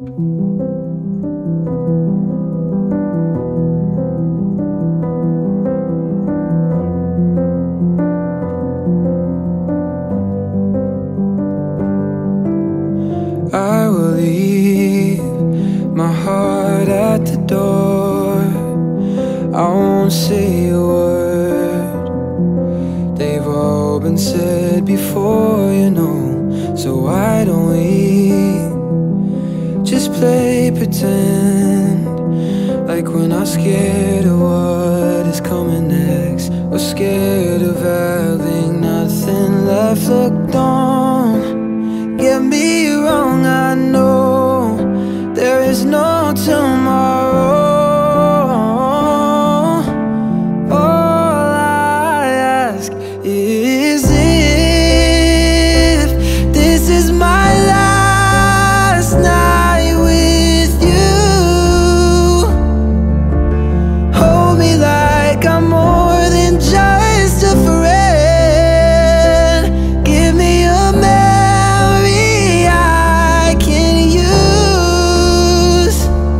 I will leave my heart at the door. I won't say a word. They've all been said before, you know. So why don't we just play pretend, like we're not scared of what is coming next, or scared of having nothing left. Look, don't get me wrong, I know there is no tomorrow. All I ask is if this is my last night with you, hold me like I'm more than just a friend. Give me a memory I can use.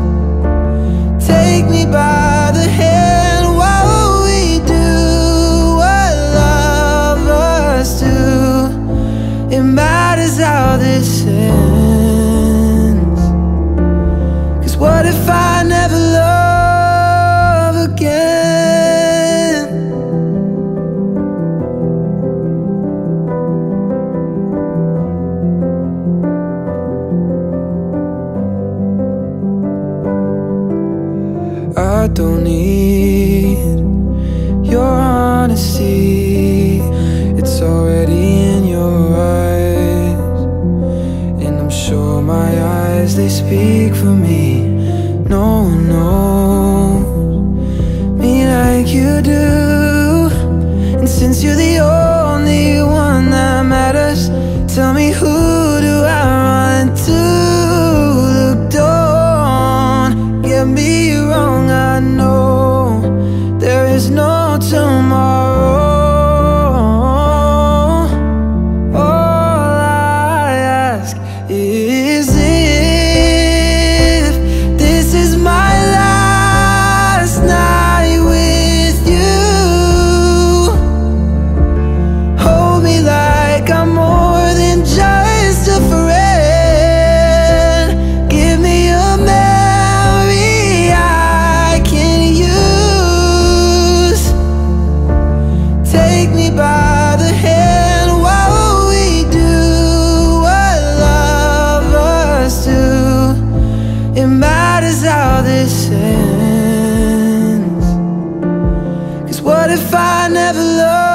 Take me by the hand while we do what lovers do. It matters how this ends, 'cause what if I never love again? I don't need your honesty, it's already in your eyes. And I'm sure my eyes, they speak for me. No one knows me like you do. And since you're the only one that matters, tell me, who do I run to? Look, don't get me wrong, I know there is no tomorrow. All I ask is if this is my last night with you, hold me like I'm more than just a friend. Give me a memory I can use. Take me by the hand while we do what lovers do. It matters how this ends, 'cause what if I never love